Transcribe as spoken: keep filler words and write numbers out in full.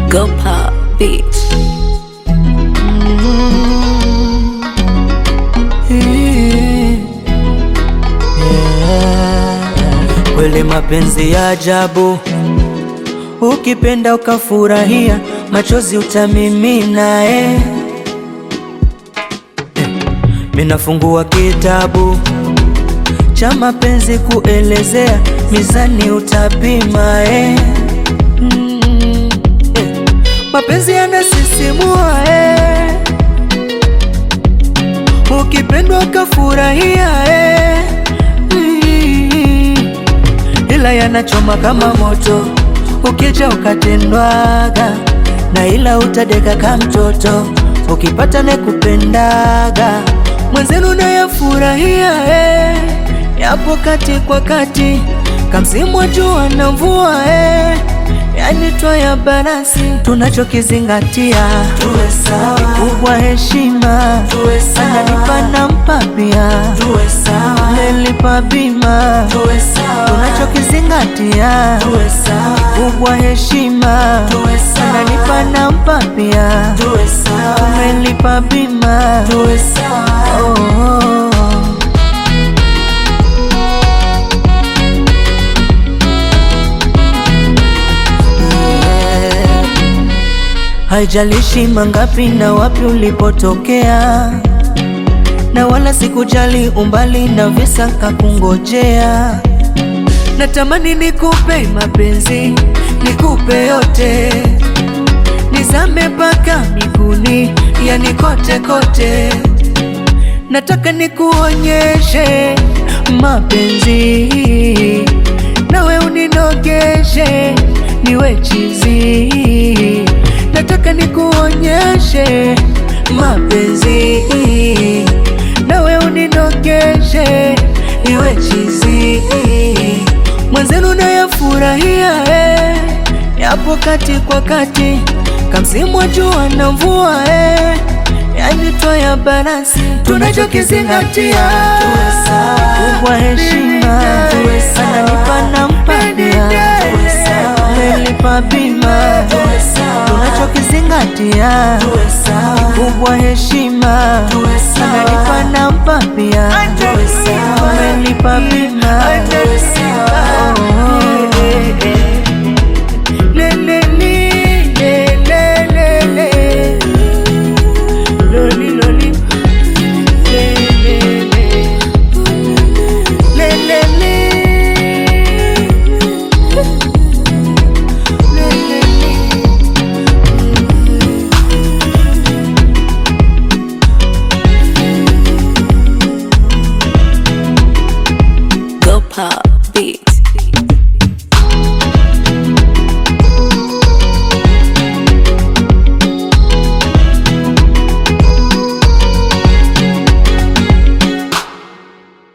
Go Pop Beats. Kweli mapenzi ya ajabu, ukipenda ukafurahia, machozi utamimina eh. Eh, minafungua kitabu cha mapenzi kuelezea, mizani utapima eh. Mm, eh. Mapenzi yanasisimua eh. Ukipendwa ukafurahia eh. Mm, ila yanachoma kama moto, ukija ukatendwaga na ila utadeka kama mtoto, ukipata nekupendaga mwenzenu na yafurahia eh. Yapo kati kwa kati, kamsimu wa jua na mvua eh. Yani twaya balansi, tunachokizingatia tuwe sawa, kubwa heshima tuwe sawa, ananipa nampa pia tuwe sawa, nelipa bima tuwe sawa, tunachokizingatia tuwe sawa, kubwa heshima tuwe sawa, ananipa nampa pia tuwe sawa, nelipa bima tuwe sawa. Oh, oh. Haijalishi mangapi na wapi ulipotokea, na wala sikujali umbali na visa kakungojea. Natamani nikupe mapenzi, nikupe yote, nizame mpaka miguuni, yani kote kote. Nataka nikuonyeshe mapenzi, nawe uninogeshe niwe chizi. Nataka nikuonyeshe mapenzi, nawe uninogeshe iwe chizi. Mwenzenu na yafurahia eh. Yapo kati kwa kati, kamsimu wa jua na mvua eh. Yani twaya balansi, tunachokizingatia tuwe sawa, kubwa heshima tuwe sawa, ananipa nampa pia tuwe sawa, nelipa bima tuwe sawa, tunachokizingatia tuwe sawa, kubwa heshima tuwe sawa, ananipa nampa pia tuwe sawa, nelipa bima tuwe sawa. Go Pop Beats.